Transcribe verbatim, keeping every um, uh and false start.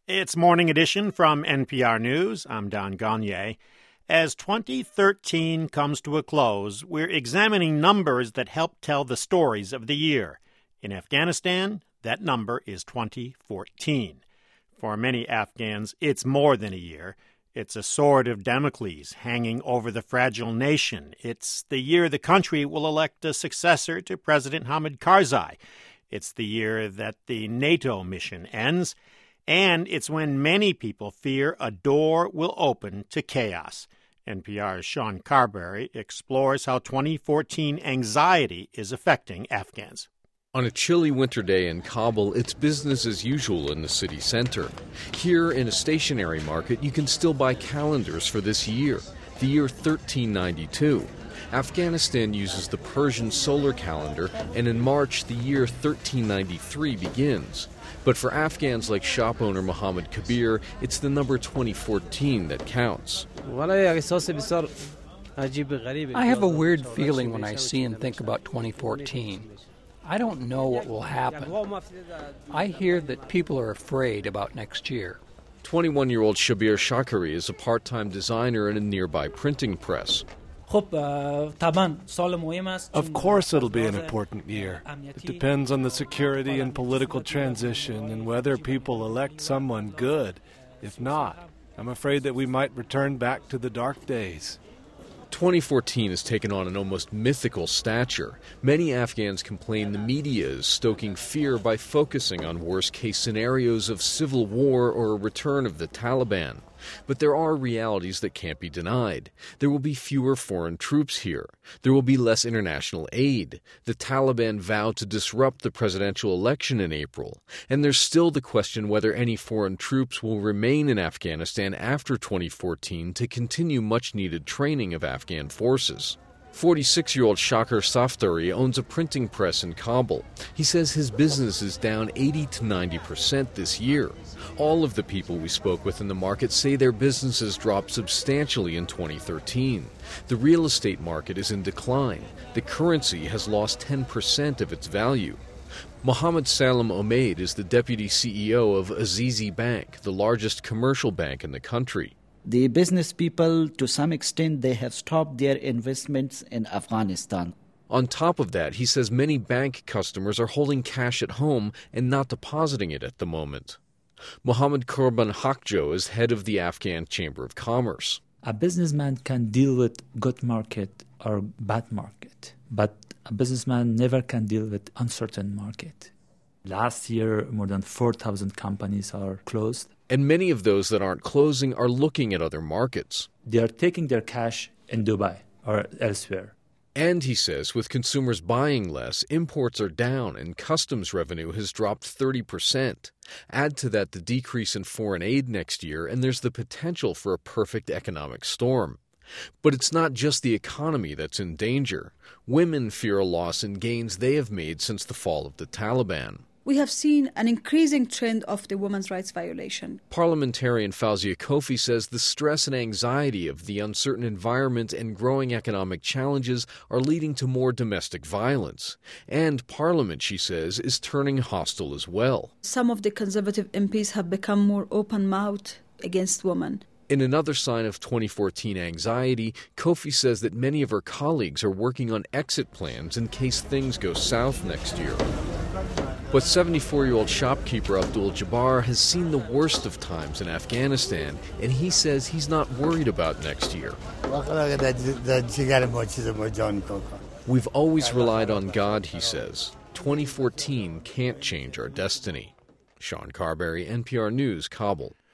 It's Morning Edition from N P R News. I'm Don Gagne. As twenty thirteen comes to a close, we're examining numbers that help tell the stories of the year. In Afghanistan, that number is twenty fourteen. For many Afghans, it's more than a year. It's a sword of Damocles hanging over the fragile nation. It's the year the country will elect a successor to President Hamid Karzai. It's the year that the NATO mission ends. And it's when many people fear a door will open to chaos. N P R's Sean Carberry explores how twenty fourteen anxiety is affecting Afghans. On a chilly winter day in Kabul, it's business as usual in the city center. Here in a stationery market, you can still buy calendars for this year, the year thirteen ninety-two. Afghanistan uses the Persian solar calendar, and in March, the year thirteen ninety-three begins. But for Afghans like shop owner Mohammed Kabir, it's the number twenty fourteen that counts. I have a weird feeling when I see and think about twenty fourteen. I don't know what will happen. I hear that people are afraid about next year. twenty-one-year-old Shabir Shakari is a part-time designer in a nearby printing press. Of course it'll be an important year. It depends on the security and political transition and whether people elect someone good. If not, I'm afraid that we might return back to the dark days. twenty fourteen has taken on an almost mythical stature. Many Afghans complain the media is stoking fear by focusing on worst-case scenarios of civil war or a return of the Taliban. But there are realities that can't be denied. There will be fewer foreign troops here. There will be less international aid. The Taliban vow to disrupt the presidential election in April. And there's still the question whether any foreign troops will remain in Afghanistan after twenty fourteen to continue much-needed training of Afghan forces. forty-six-year-old Shakir Saftari owns a printing press in Kabul. He says his business is down eighty to ninety percent this year. All of the people we spoke with in the market say their businesses dropped substantially in twenty thirteen. The real estate market is in decline. The currency has lost ten percent of its value. Mohammed Salam Omaid is the deputy C E O of Azizi Bank, the largest commercial bank in the country. The business people, to some extent, they have stopped their investments in Afghanistan. On top of that, he says many bank customers are holding cash at home and not depositing it at the moment. Mohammed Korban Hakjo is head of the Afghan Chamber of Commerce. A businessman can deal with good market or bad market, but a businessman never can deal with uncertain market. Last year, more than four thousand companies are closed. And many of those that aren't closing are looking at other markets. They are taking their cash in Dubai or elsewhere. And, he says, with consumers buying less, imports are down and customs revenue has dropped thirty percent. Add to that the decrease in foreign aid next year, and there's the potential for a perfect economic storm. But it's not just the economy that's in danger. Women fear a loss in gains they have made since the fall of the Taliban. We have seen an increasing trend of the women's rights violation. Parliamentarian Fawzia Kofi says the stress and anxiety of the uncertain environment and growing economic challenges are leading to more domestic violence. And Parliament, she says, is turning hostile as well. Some of the Conservative M Ps have become more open-mouthed against women. In another sign of twenty fourteen anxiety, Kofi says that many of her colleagues are working on exit plans in case things go south next year. But seventy-four-year-old shopkeeper Abdul Jabbar has seen the worst of times in Afghanistan, and he says he's not worried about next year. We've always relied on God, he says. twenty fourteen can't change our destiny. Sean Carberry, N P R News, Kabul.